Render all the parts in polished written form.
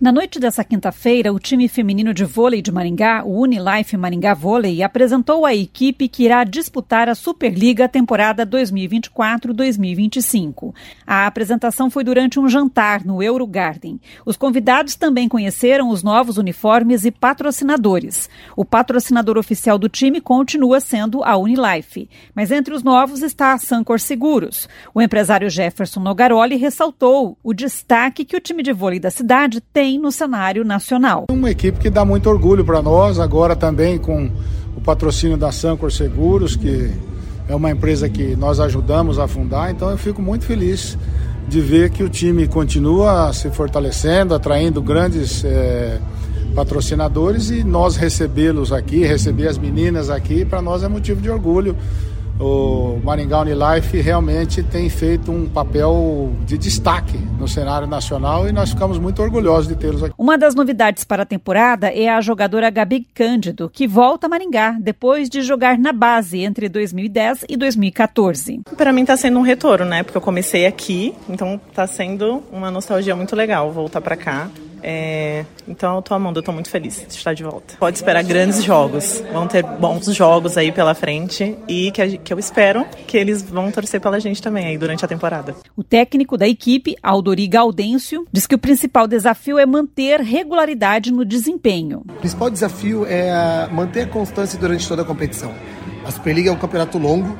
Na noite dessa quinta-feira, o time feminino de vôlei de Maringá, o Unilife Maringá Vôlei, apresentou a equipe que irá disputar a Superliga temporada 2024-2025. A apresentação foi durante um jantar no Eurogarden. Os convidados também conheceram os novos uniformes e patrocinadores. O patrocinador oficial do time continua sendo a Unilife, mas entre os novos está a Sancor Seguros. O empresário Jefferson Nogaroli ressaltou o destaque que o time de vôlei da cidade tem no cenário nacional. Uma equipe que dá muito orgulho para nós, agora também com o patrocínio da Sancor Seguros, que é uma empresa que nós ajudamos a fundar, então eu fico muito feliz de ver que o time continua se fortalecendo, atraindo grandes patrocinadores, e nós recebê-los aqui, receber as meninas aqui, para nós é motivo de orgulho. O Maringá Unilife realmente tem feito um papel de destaque no cenário nacional e nós ficamos muito orgulhosos de tê-los aqui. Uma das novidades para a temporada é a jogadora Gabi Cândido, que volta a Maringá depois de jogar na base entre 2010 e 2014. Para mim está sendo um retorno, né? Porque eu comecei aqui, então está sendo uma nostalgia muito legal voltar para cá. Então eu tô amando, eu tô muito feliz de estar de volta. Pode esperar grandes jogos, vão ter bons jogos aí pela frente e que eu espero que eles vão torcer pela gente também aí durante a temporada. O técnico da equipe, Aldori Gaudêncio, diz que o principal desafio é manter regularidade no desempenho. O principal desafio é manter a constância durante toda a competição. A Superliga é um campeonato longo,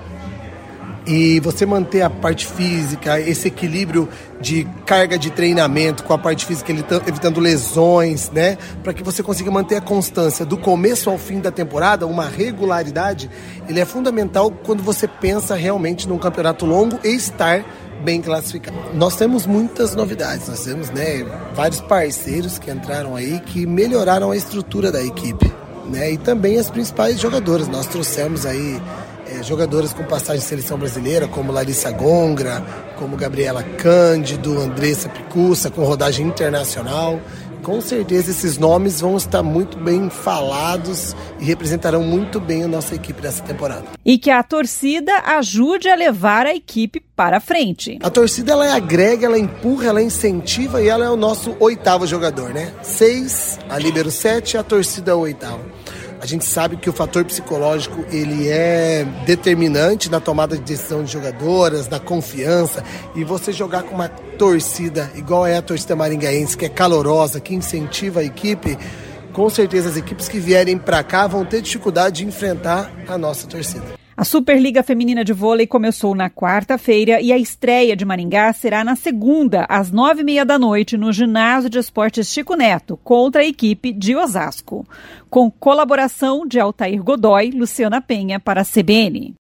e você manter a parte física, esse equilíbrio de carga de treinamento com a parte física, evitando lesões, né? Para que você consiga manter a constância do começo ao fim da temporada, uma regularidade, ele é fundamental quando você pensa realmente num campeonato longo e estar bem classificado. Nós temos muitas novidades, nós temos, né, vários parceiros que entraram aí, que melhoraram a estrutura da equipe, né? E também as principais jogadoras. Nós trouxemos aí jogadoras com passagem em seleção brasileira, como Larissa Gongra, como Gabriela Cândido, Andressa Picussa, com rodagem internacional. Com certeza esses nomes vão estar muito bem falados e representarão muito bem a nossa equipe nessa temporada. E que a torcida ajude a levar a equipe para frente. A torcida, ela agrega, ela empurra, ela incentiva, e ela é o nosso 8º jogador, né? 6, a líbero 7, a torcida é o 8º. A gente sabe que o fator psicológico, ele é determinante na tomada de decisão de jogadoras, na confiança, e você jogar com uma torcida igual é a torcida maringaense, que é calorosa, que incentiva a equipe, com certeza as equipes que vierem para cá vão ter dificuldade de enfrentar a nossa torcida. A Superliga Feminina de Vôlei começou na quarta-feira e a estreia de Maringá será na segunda, às 9h30 da noite, no Ginásio de Esportes Chico Neto, contra a equipe de Osasco. Com colaboração de Altair Godoy, Luciana Penha para a CBN.